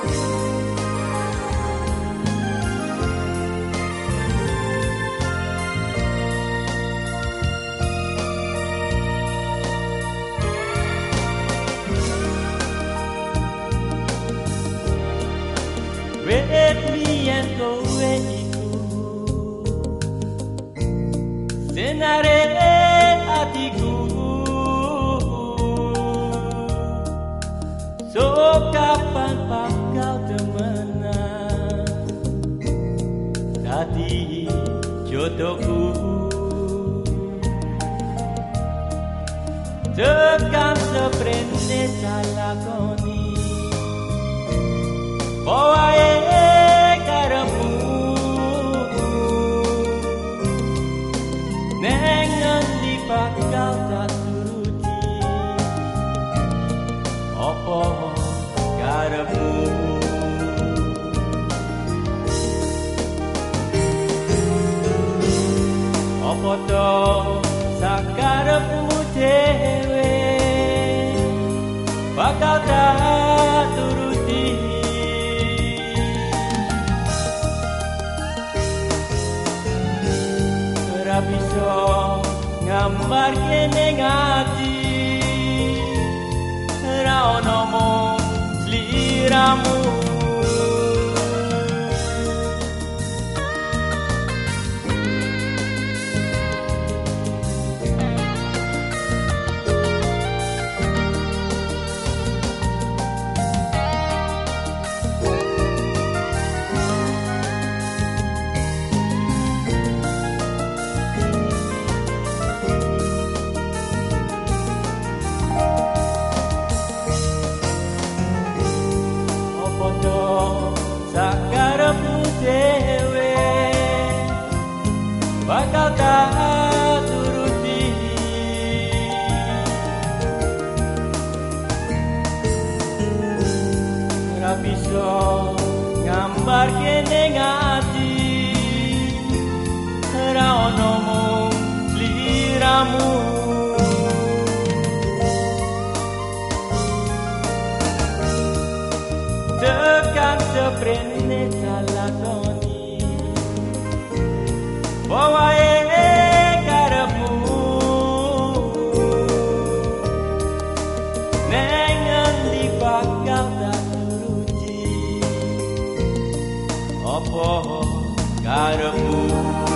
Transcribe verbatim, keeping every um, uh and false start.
Wet biyen kowe iku senare atiku, so kapan bakal temenan dadi jodohku. Tekan seprene salakoni bawae karepmu, neng ngendi bakal tak turuti apa karepmu. Apa to sakarepmu dhewe bakal tak turuti. Ora bisa ngambarke ning ati, ora ono mung sliramu. Sakarepmu dhewe bakal tak turuti. Ora bisa ngambarke ning ati, ora ono mung sliramu. Tekan seprene salakoni bawae karepmu, neng ngendi bakal tak turuti apa karepmu.